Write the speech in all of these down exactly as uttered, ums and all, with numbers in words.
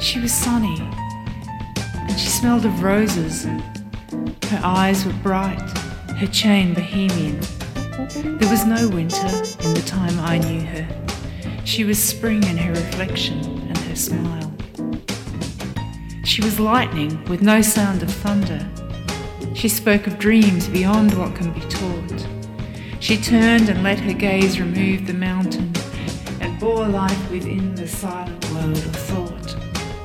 She was sunny, and she smelled of roses. Her eyes were bright, her chain bohemian. There was no winter in the time I knew her. She was spring in her reflection and her smile. She was lightning with no sound of thunder. She spoke of dreams beyond what can be taught. She turned and let her gaze remove the mountain and bore life within the silent world of thought.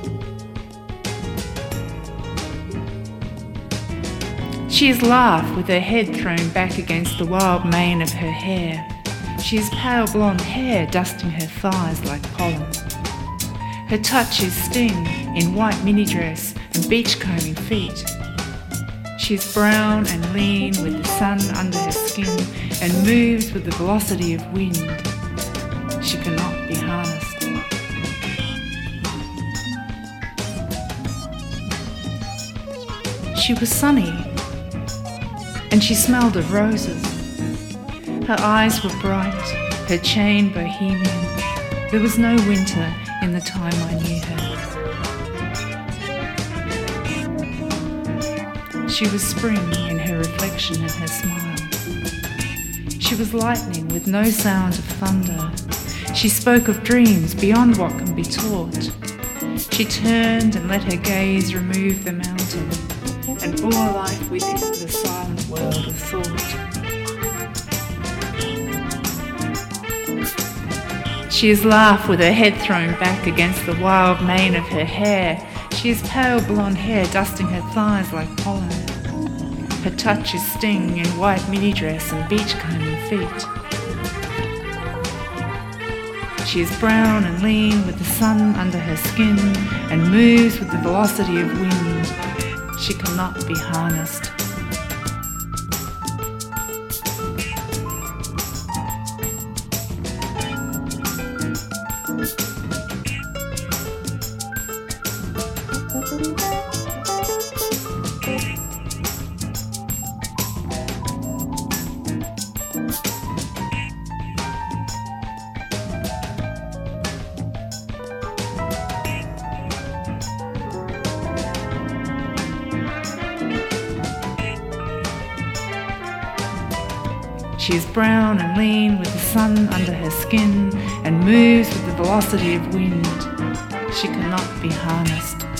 She is laughed with her head thrown back against the wild mane of her hair. She is pale blonde hair dusting her thighs like pollen. Her touch is sting in white mini dress and beachcombing feet. She is brown and lean with the sun under her skin and moves with the velocity of wind. She cannot be harnessed. She was sunny, and she smelled of roses. Her eyes were bright, her chain bohemian. There was no winter in the time I knew her. She was spring in her reflection and her smile. She was lightning with no sound of thunder. She spoke of dreams beyond what can be taught. She turned and let her gaze remove the mountain and bore life within the silent world of thought. She is laughed with her head thrown back against the wild mane of her hair. She is pale blonde hair dusting her thighs like pollen. Her touch is sting in white mini dress and beachcombing feet. She is brown and lean with the sun under her skin and moves with the velocity of wind. She cannot be harnessed. She is brown and lean with the sun under her skin and moves with the velocity of wind. She cannot be harnessed.